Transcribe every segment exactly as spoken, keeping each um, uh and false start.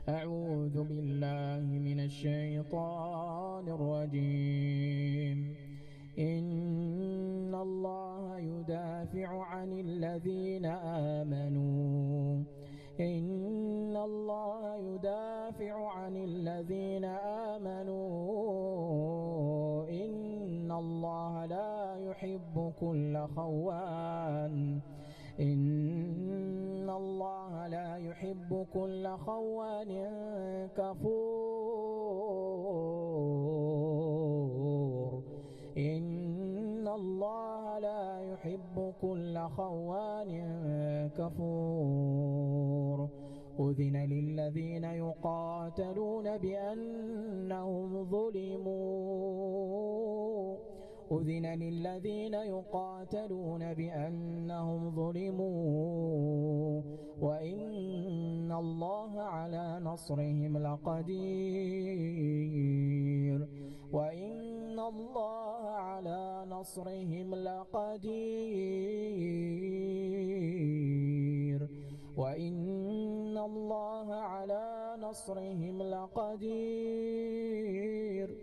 أعوذ بالله من الشيطان الرجيم. إن الله يدافع عن الذين آمنوا إن الله يدافع عن الذين آمنوا إن الله لا يحب كل خوان إن الله لا يحب كل خوان كفور إن الله لا يحب كل خوان كفور أذن للذين يقاتلون بأنهم ظلموا أذن للذين يقاتلون بأنهم ظلموا وإن الله على نصرهم لقدير وإن الله على نصرهم لقدير وإن الله على نصرهم لقدير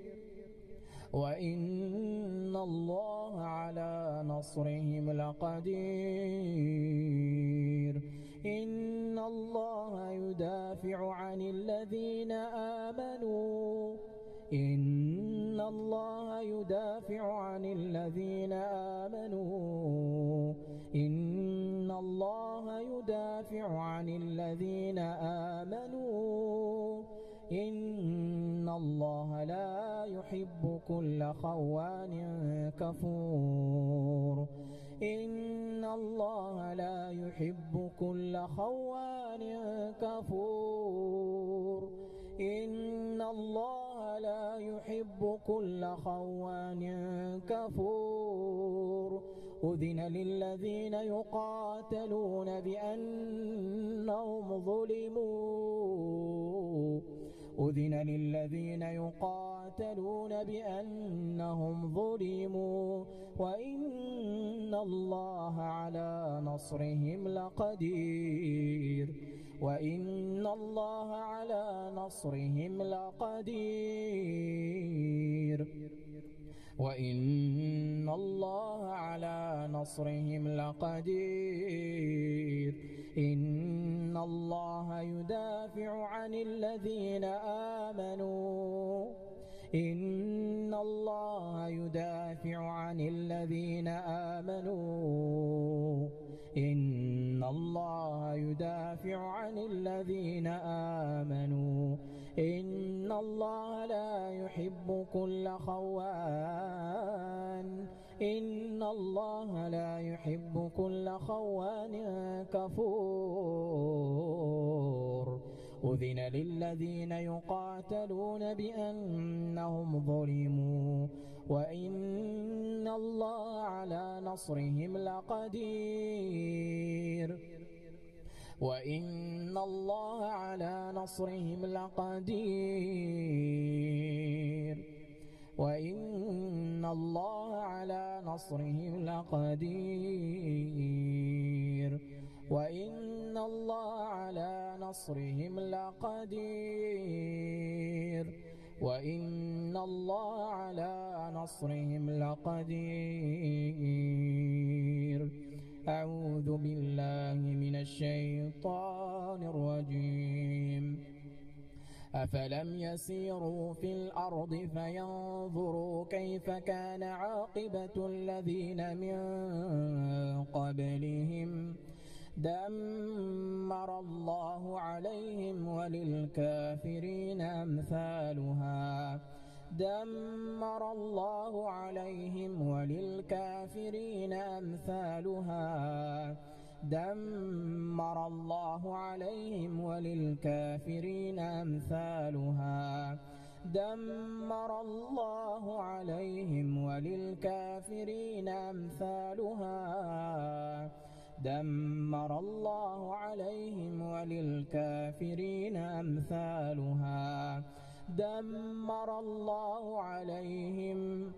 وإن الله على نصرهم لقدير إن الله يدافع عن الذين آمنوا إن الله يدافع عن الذين آمنوا إن الله يدافع عن الذين آمنوا إن الله لا يحب كل خوان كفور إن الله لا يحب كل خوان كفور إن الله لا يحب كل خوان كفور أذن للذين يقاتلون بأنهم ظلموا أذن للذين يقاتلون بأنهم ظلموا وإن الله على نصرهم لقدير وإن الله على نصرهم لقدير وإن الله على نصرهم لقدير إن الله يدافع عن الذين آمنوا إن الله يدافع عن الذين آمنوا إن الله يدافع عن الذين آمنوا إن الله لا يحب كل خوان إن الله لا يحب كل خوان كفور أذن للذين يقاتلون بأنهم ظلموا وإن الله على نصرهم لقدير وإن الله على نصرهم لقدير وإن الله على نصرهم لقدير وإن الله على نصرهم لقدير وإن الله على نصرهم لقدير أعوذ بالله من الشيطان الرجيم. أفلم يسيروا في الأرض فينظروا كيف كان عاقبة الذين من قبلهم دمر الله عليهم وللكافرين أمثالها دمر الله عليهم وللكافرين أمثالها دمر الله عليهم وللكافرين أمثالها دمر الله عليهم وللكافرين أمثالها دمر الله عليهم وللكافرين أمثالها دمر الله عليهم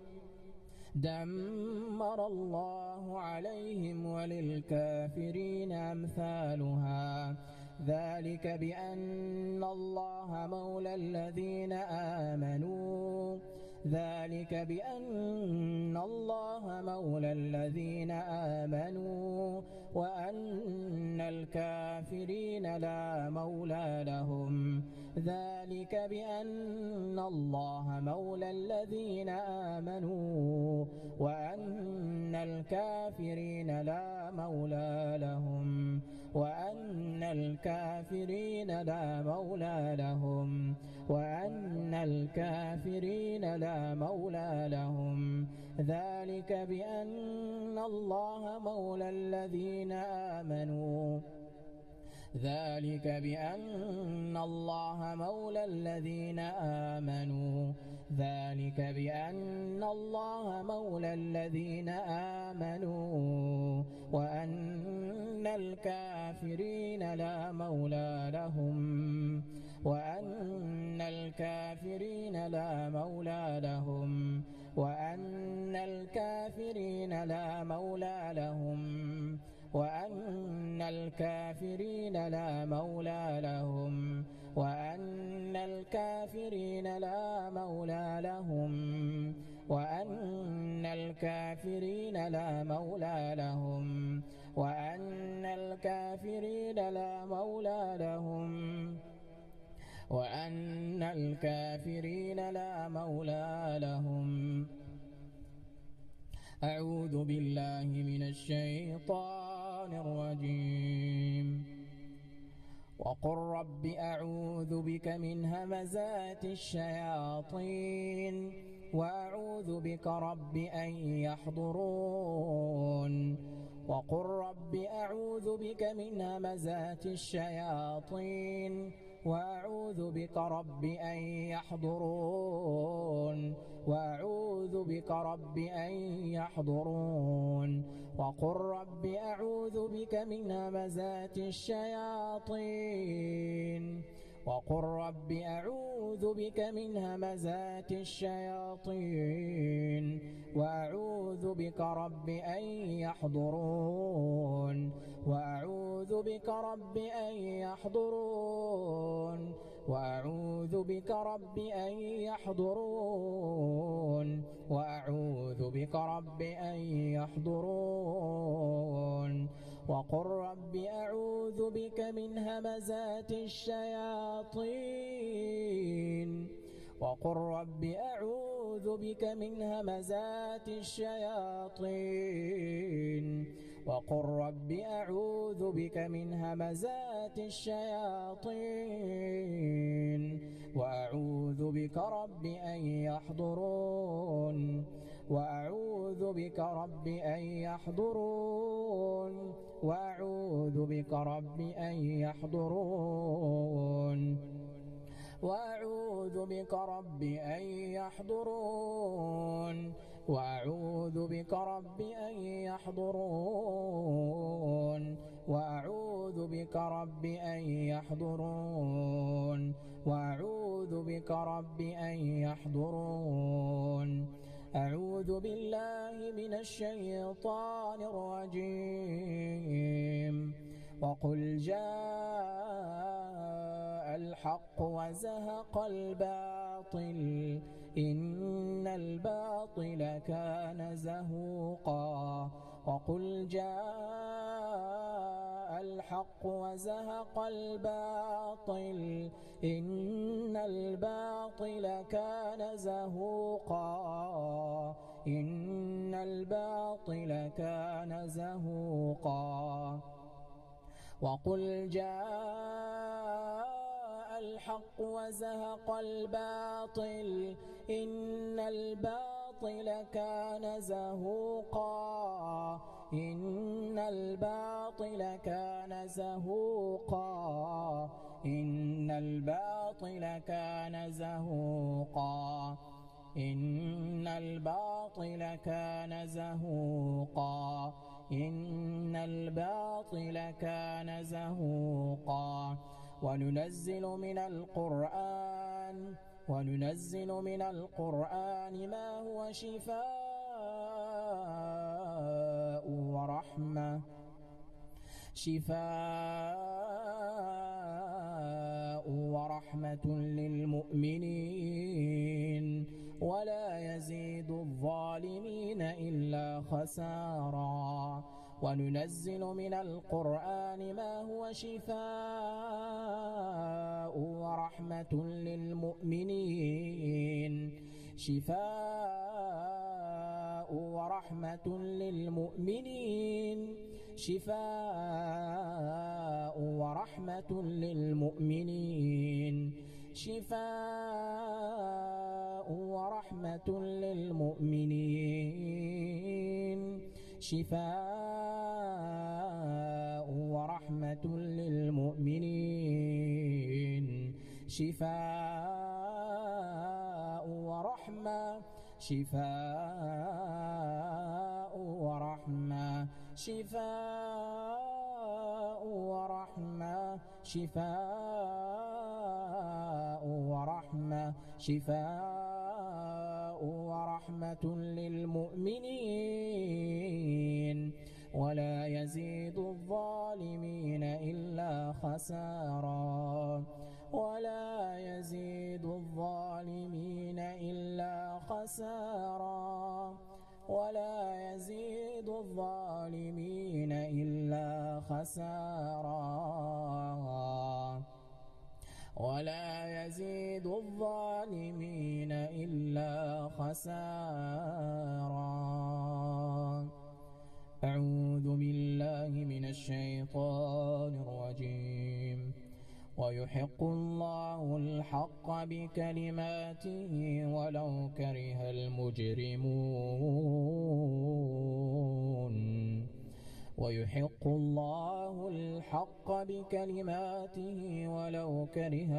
دمر الله عليهم وللكافرين أمثالها ذلك بأن الله مولى الذين آمنوا ذلك بأن الله مولى الذين آمنوا وأن الكافرين لا مولى لهم ذلك بأن الله مولى الذين آمنوا وأن الكافرين لا مولى لهم وأن الكافرين لا مولى لهم وأن الكافرين لا مولى لهم ذلك بأن الله مولى الذين آمنوا ذلك بأن الله مولى الذين آمنوا ذلك بأن الله مولى الذين آمنوا وأن الكافرين لا مولى لهم وأن الكافرين لا مولى لهم وأن الكافرين لا مولى لهم وأن الكافرين لا مولى لهم وأن الكافرين لا مولى لهم وأن الكافرين لا مولى لهم وأن الكافرين لا مولى لهم وأن الكافرين لا مولى لهم. أعوذ بالله من الشيطان الرجيم. وقل رب أعوذ بك من همزات الشياطين وأعوذ بك رب أن يحضرون. وقل رب أعوذ بك من همزات الشياطين وأعوذ بك رب أن يحضرون وأعوذ بك رب أن يحضرون. وقل رب أعوذ بك من همزات الشياطين وقل رب أعوذ بك من همزات الشياطين وأعوذ بك رب أن يحضرون وأعوذ بك رب أن يحضرون وأعوذ بك رب أن يحضرون وأعوذ بك رب أن يحضرون. وقل رب أعوذ بك من همزات الشياطين وقل رب أعوذ بك من همزات الشياطين وقل رب أعوذ بك من همزات الشياطين وأعوذ بك رب أن يحضرون وأعوذ بك رب أن يحضرون وأعوذ بك رب أن يحضرون وأعوذ بك رب أن يحضرون وأعوذ بك رب أن يحضرون وأعوذ بك رب أن يحضرون وأعوذ بك رب أن يحضرون. أعوذ بالله من الشيطان الرجيم. وقل جاء الحق وزهق الباطل إن الباطل كان زهوقا. وقل جاء الحق وزهق الباطل إن الباطل كان زهوقا إن الباطل كان زهوقا. وقل جاء الحق وزهق الباطل إن الباطل كان زهوقا إن الباطل كان زهوقا إن الباطل كان زهوقا إن الباطل كان زهوقا إن الباطل كان زهوقا. وننزل من القرآن وننزل من القرآن ما هو شفاء ورحمة شفاء ورحمة للمؤمنين ولا يزيد الظالمين إلا خسارا وننزل من القرآن ما هو شفاء ورحمة للمؤمنين شفاء ورحمة للمؤمنين شفاء ورحمة للمؤمنين شفاء ورحمة للمؤمنين شفاء ورحمة للمؤمنين شفاء ورحمة شفاء ورحمة شفاء ورحمة شفاء ورحمة شفاء ورحمة للمؤمنين ولا يزيد الظالمين إلا خسارا ولا يزيد الظالمين إلا خسارا ولا يزيد الظالمين إلا خسارا ولا يزيد الظالمين إلا خسارا. أعوذ بالله من الشيطان الرجيم. ويحق الله الحق بكلماته ولو كره المجرمون ويحق الله الحق بكلماته ولو كره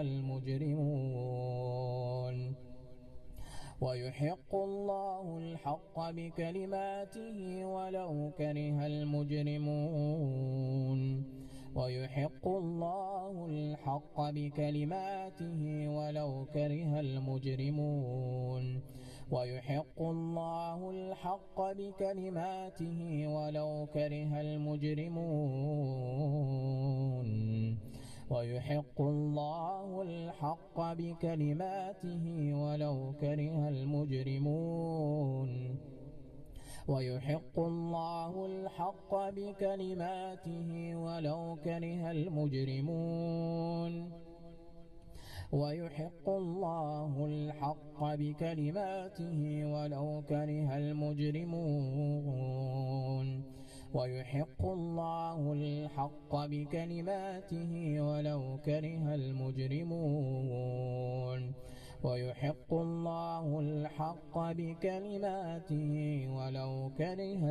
المجرمون ويحق الله الحق بكلماته ولو كره المجرمون ويحق الله الحق بكلماته ولو كره المجرمون ويحق الله الحق بكلماته ولو كره المجرمون ويحق الله الحق بكلماته ولو كره المجرمون ويحق الله الحق بكلماته ولو كره المجرمون ويحق الله الحق بكلماته ولو كره المجرمون ويحق الله الحق بكلماته ولو كره المجرمون ويحق الله الحق بكلماته ولو كره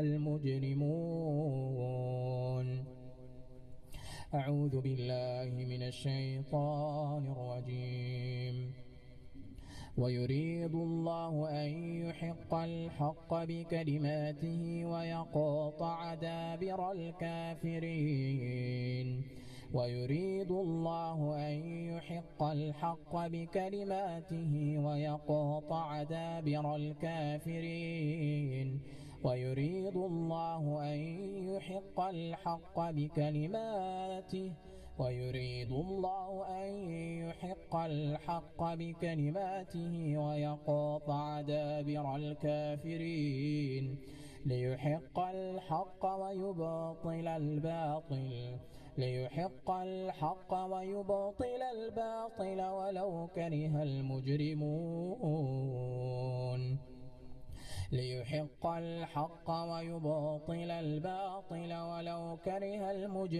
المجرمون. أعوذ بالله من الشيطان الرجيم. ويريد الله أن يحق الحق بكلماته ويقطع دابر الكافرين ويريد الله أن يحق الحق بكلماته ويقطع دابر الكافرين ويريد الله أن يحق الحق بكلماته ويريد الله أن يحق الحق بكلماته ويقطع دابر الكافرين ليحق الحق ويبطل الباطل ليحق الحق ويبطل الباطل ولو كره المجرمون ليحق الحق ويبطل الباطل ولو كره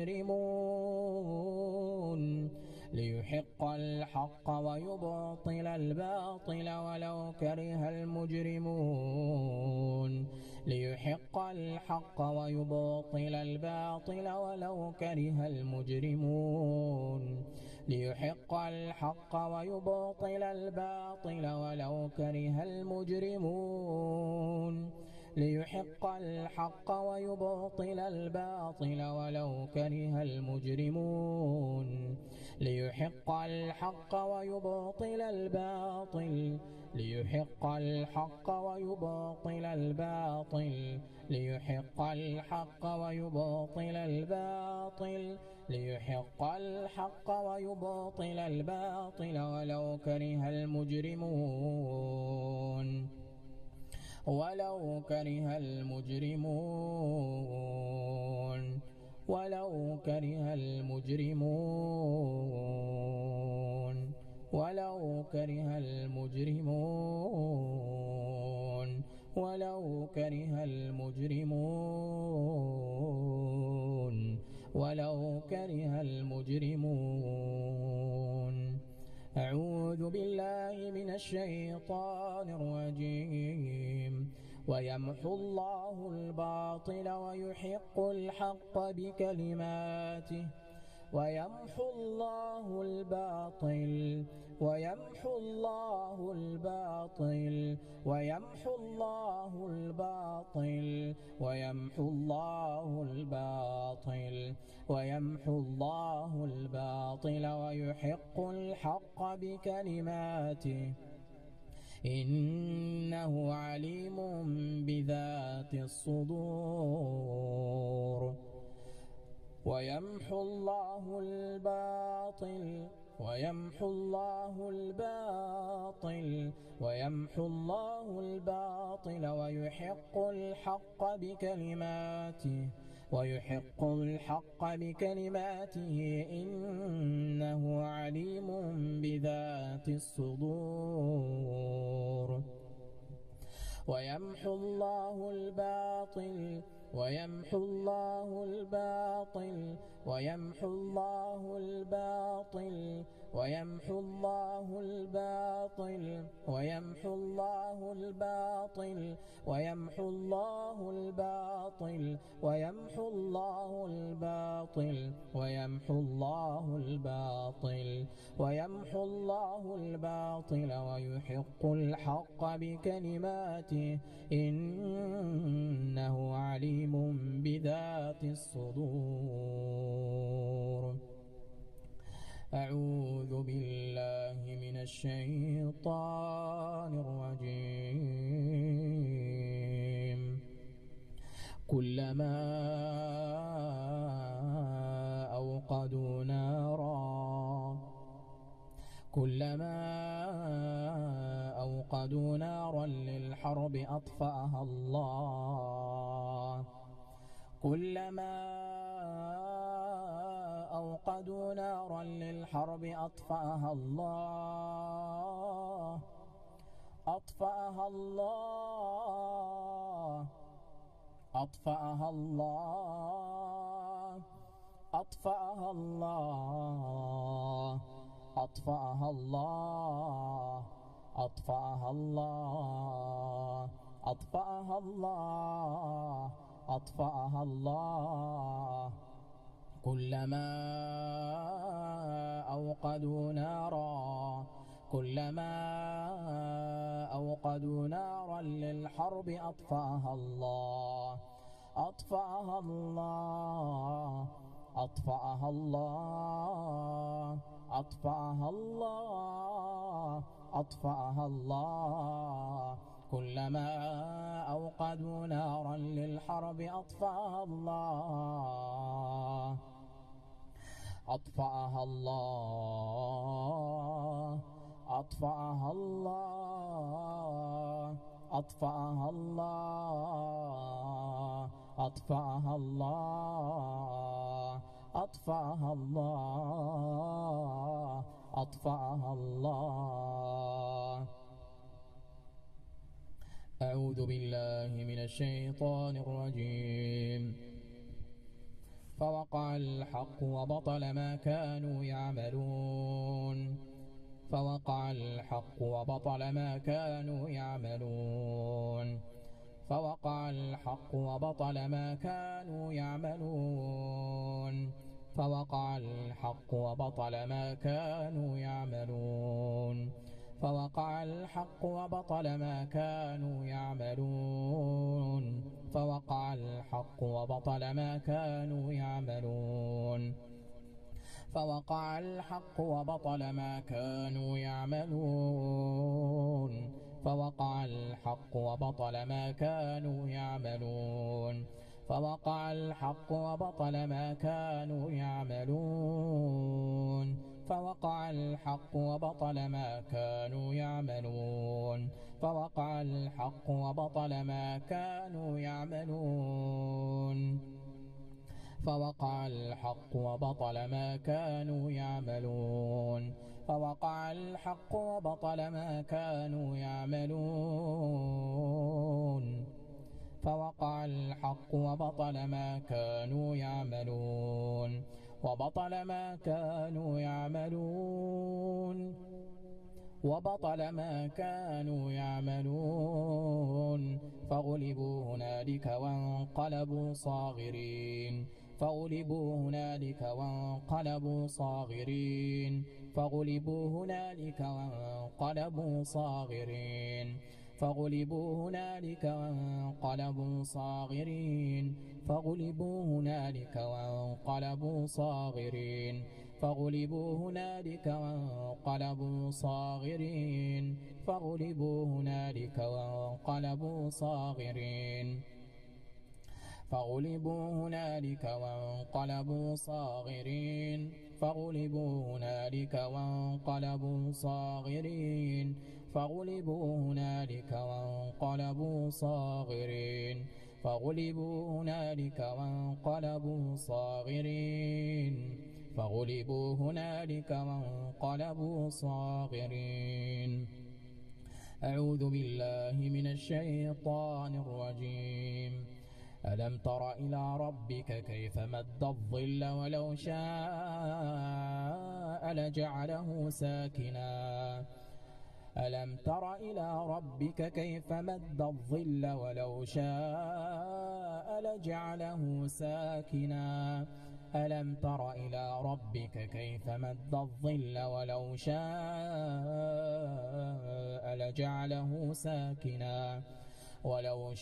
المجرمون ليحق الحق ويبطل الباطل ولو كره المجرمون ليحق الحق ويبطل الباطل ولو كره المجرمون ليحق الحق ويبطل الباطل ولو كره المجرمون ليحق الحق ويبطل الباطل ولو كره المجرمون ليحق الحق ويبطل الباطل ليحق الحق ويبطل الباطل ليحق الحق ويبطل الباطل ليحق الحق ويبطل الباطل ولو كره المجرمون ولو كره المجرمون ولو كره المجرمون ولو كره المجرمون ولو كره المجرمون ولو كره المجرمون أعوذ بالله من الشيطان الرجيم ويمحو الله الباطل ويحق الحق بكلماته ويمحو الله الباطل ويمحو الله الباطل ويمحو الله الباطل ويمحو الله الباطل ويمحو الله الباطل ويحق الحق بكلماته إنه عليم بذات الصدور ويمحو الله الباطل ويمحو الله الباطل ويمحو الله الباطل ويحق الحق بكلماته ويحق الحق بكلماته إنه عليم بذات الصدور ويمحو الله الباطل ويمحو الله الباطل ويمحو الله الباطل ويمحو الله الباطل ويمحو الله الباطل ويمحو الله الباطل ويمحو الله الباطل ويمحو الله الباطل ويمحو الله الباطل ويحق الحق بكلماته إنه عليم بذات الصدور أعوذ بالله من الشيطان الرجيم كلما أوقدوا نارا كلما أوقدوا نارا للحرب أطفأها الله كلما أوقدوا نارا للحرب أطفأها الله أطفأها الله أطفأها الله أطفأها الله أطفأها الله أطفأها الله أطفأها الله أطفأها الله كلما أوقدوا نارا كلما أوقدوا نارا للحرب أطفأها الله أطفأها الله أطفأها الله أطفأها الله أطفأها الله كلما أوقدوا نارا للحرب أطفأها الله أطفأها الله أطفأها الله أطفأها الله أطفأها الله أطفأها الله أطفأها الله أعوذ بالله من الشيطان الرجيم فوقع الحق وبطل ما كانوا يعملون فوقع الحق وبطل ما كانوا يعملون فوقع الحق وبطل ما كانوا يعملون فوقع الحق وبطل ما كانوا يعملون فوقع الحق وبطل ما كانوا يعملون فوقع الحق وبطل ما كانوا يعملون فوقع الحق وبطل ما كانوا يعملون فوقع الحق وبطل ما كانوا يعملون فوقع الحق وبطل ما كانوا يعملون فوقع الحق وبطل ما كانوا يعملون فوقع الحق وبطل ما كانوا يعملون فوقع الحق وبطل ما كانوا يعملون فوقع الحق وبطل ما كانوا يعملون فوقع الحق وبطل ما كانوا يعملون وبطل ما كانوا يعملون وبطل ما كانوا يعملون فغلبوا هنالك وانقلبوا صاغرين فغلبوا هنالك وانقلبوا صاغرين فغلبوا هنالك وانقلبوا صاغرين فغلبوا هنالك وانقلبوا صاغرين فغلبوا هنالك وانقلبوا صاغرين فغلبوا هنالك وانقلبوا صاغرين فغلبوا هنالك وانقلبوا صاغرين فغلبوا هنالك وانقلبوا صاغرين فغلبوا هنالك وانقلبوا صاغرين فغلبوا هنالك وانقلبوا صاغرين فغلبوا هنالك وانقلبوا صاغرين فغلبوا هنالك وانقلبوا صاغرين. أعوذ بالله من الشيطان الرجيم. ألم تر إلى ربك كيف مد الظل ولو شاء لجعله ساكنا ألم تر إلى ربك كيف مد الظل ولو شاء لجعله ساكنا ألم تر إلى ربك كيف مد الظل ولو شاء لجعله ساكنا ولو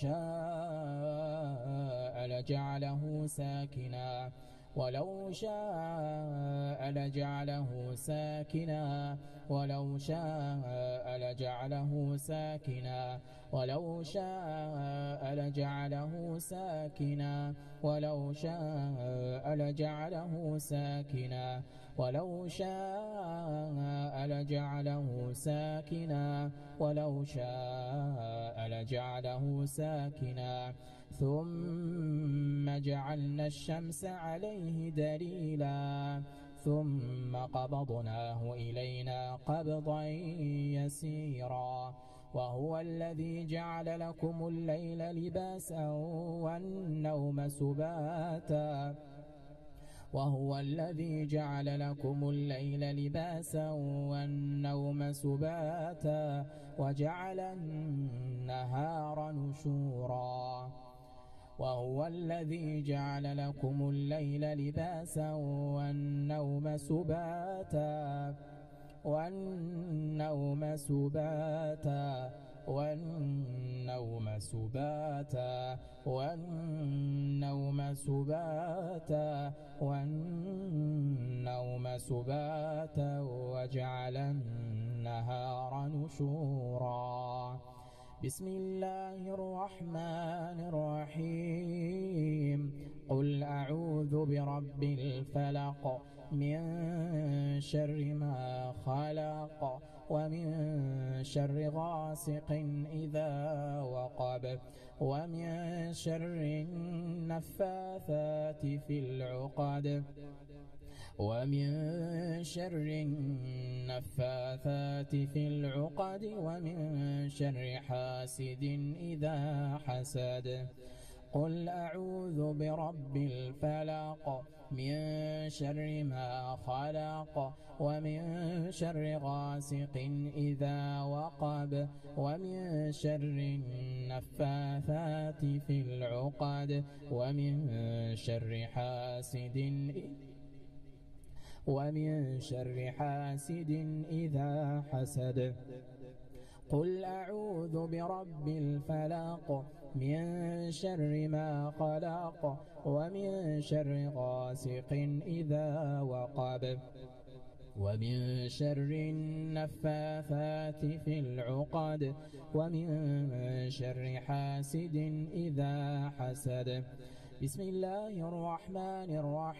شاء لجعله ساكنا ولو شاء لجعله ساكنا ولو شاء لجعله ساكنا ولو شاء لجعله ساكنا ولو شاء لجعله ساكنا ولو شاء لجعله ساكنا ولو شاء لجعله ساكنا ثم جعلنا الشمس عليه دليلا ثم قبضناه إلينا قبضا يسيرا وهو الذي جعل لكم الليل لباسا والنوم سباتا وهو الذي جعل لكم الليل لباسا والنوم سباتا وجعل النهار نشورا وهو الذي جعل لكم الليل لباسا والنوم سباتا والنوم سباتا والنوم سباتا والنوم سباتا والنوم سباتا وجعل النهار نشورا. بسم الله الرحمن الرحيم. قل أعوذ برب الفلق من شر ما خلق ومن شر غاسق إذا وقب ومن شر النفاثات في العقد ومن شر النفاثات في العقد ومن شر حاسد إذا حسد. قل أعوذ برب الفلق من شر ما خلق ومن شر غاسق إذا وقب ومن شر النفاثات في العقد ومن شر حاسد ومن شر حاسد إذا حسد. قل أعوذ برب الفلق من شر ما خلق ومن شر غاسق إذا وقب ومن شر النفاثات في العقد ومن شر حاسد إذا حسد. بسم الله الرحمن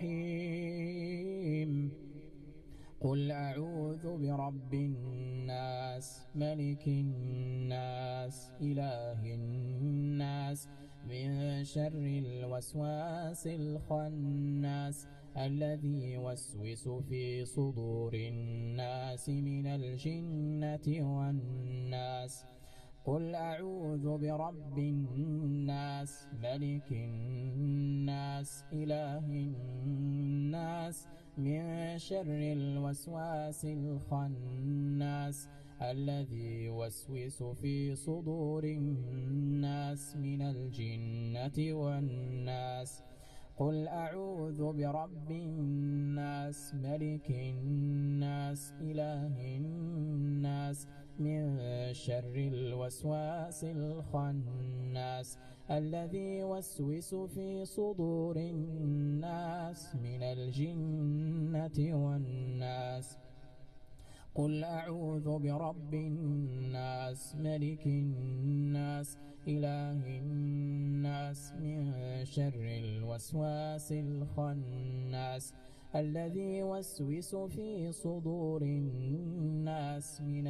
الرحيم. قل أعوذ برب الناس ملك الناس إله الناس من شر الوسواس الخناس الذي يوسوس في صدور الناس من الجنة والناس. قل أعوذ برب الناس ملك الناس إله الناس من شر الوسواس الخناس الذي يوسوس في صدور الناس من الجنة والناس. قل أعوذ برب الناس ملك الناس إله الناس من شر الوسواس الخناس الذي يوسوس في صدور الناس من الجنة والناس. قل أعوذ برب الناس ملك الناس إله الناس من شر الوسواس الخناس الذي يوسوس في صدور الناس من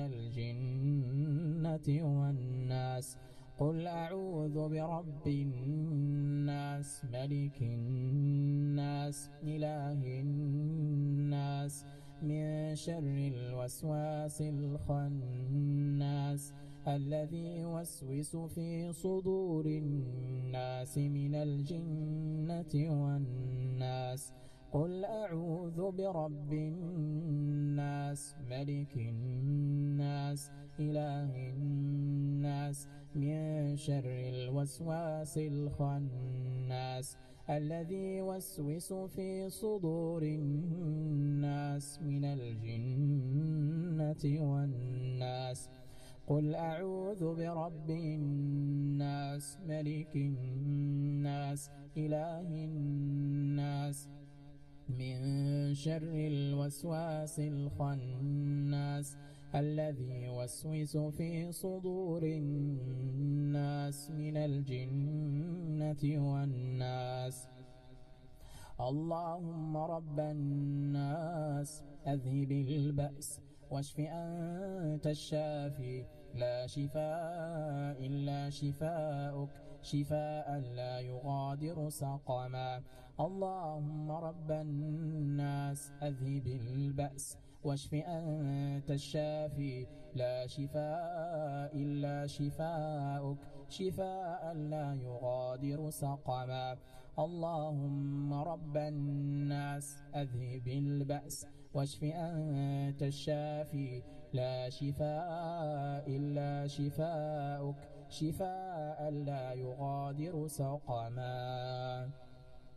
الجنة والناس. قل أعوذ برب الناس ملك الناس إله الناس من شر الوسواس الخناس الذي يوسوس في صدور الناس من الجنة والناس. قل أعوذ برب الناس ملك الناس إله الناس من شر الوسواس الخناس الذي يوسوس في صدور الناس من الجنة والناس. قل أعوذ برب الناس ملك الناس إله الناس من شر الوسواس الخناس الذي يوسوس في صدور الناس من الجنة والناس. اللهم رب الناس أذهب البأس واشف أنت الشافي لا شفاء إلا شفاؤك شفاء لا يغادر سقما. اللهم رب الناس أذهب البأس واشف أنت الشافي لا شفاء إلا شفاؤك شفاء لا يغادر سقما. اللهم رب الناس أذهب البأس واشف أنت الشافي لا شفاء إلا شفاؤك شفاء لا يغادر سقما.